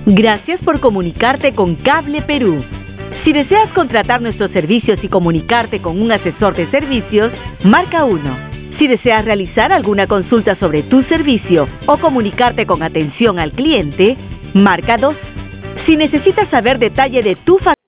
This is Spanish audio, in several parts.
Gracias por comunicarte con Cable Perú. Si deseas contratar nuestros servicios y comunicarte con un asesor de servicios, marca 1. Si deseas realizar alguna consulta sobre tu servicio o comunicarte con atención al cliente, marca 2. Si necesitas saber detalle de tu factura,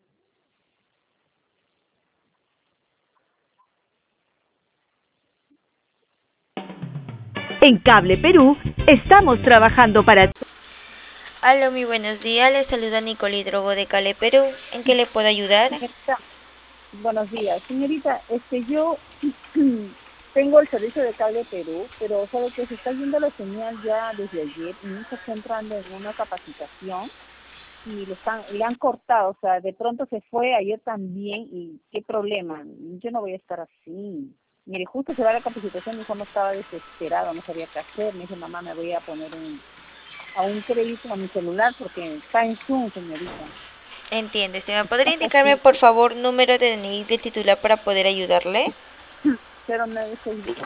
en Cable Perú estamos trabajando para ti. Aló, muy buenos días, les saluda Nicole Hidrogo de Cable Perú. ¿En qué le puedo ayudar? Señorita, buenos días. Señorita, yo tengo el servicio de Cable Perú, pero sabe que se está yendo la señal ya desde ayer y mi hija está entrando en una capacitación y le han cortado, o sea, de pronto se fue ayer también y qué problema. Yo no voy a estar así. Mire, justo se va a la capacitación, mi hijo no estaba desesperado, no sabía qué hacer. Me dice, mamá, me voy a poner a un crédito a mi celular porque está en Zoom, señorita. Entiende, ¿se me podría indicarme por favor número de DNI del titular para poder ayudarle? 0962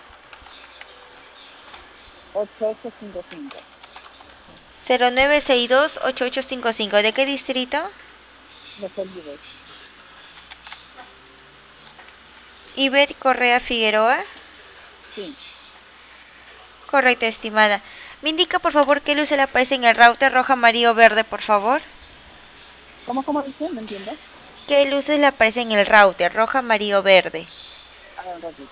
8855. 0962-8855. ¿De qué distrito? Los olvides. Iber Correa Figueroa. Sí. Correcto, estimada. ¿Me indica por favor qué luz le aparece en el router roja, amarillo o verde, por favor? ¿Cómo dice? No entiendo. ¿Qué luces le aparecen en el router roja, amarillo o verde? A ver, un ratito.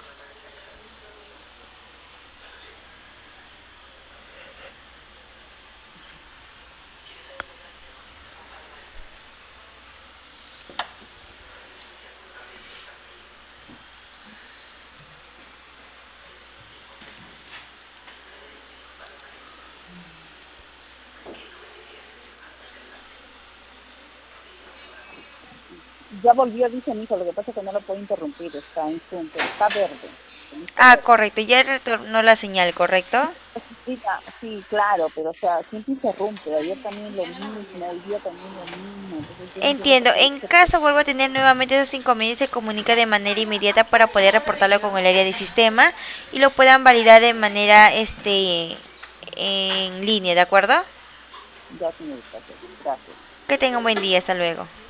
Ya volvió, dice mi hijo, lo que pasa es que no lo puedo interrumpir, está en Zoom, pero está verde. Ah, correcto, ya retornó la señal, ¿correcto? Sí, claro, pero o sea, siempre interrumpe, ayer también lo mismo, hoy día también lo mismo, entonces yo no entiendo qué Entiendo. puede En ser. caso vuelva a tener nuevamente esos inconvenientes, se comunica de manera inmediata para poder reportarlo con el área de sistema y lo puedan validar de manera en línea, ¿de acuerdo? Ya, señorita, ok, gracias. Que tenga un buen día, hasta luego.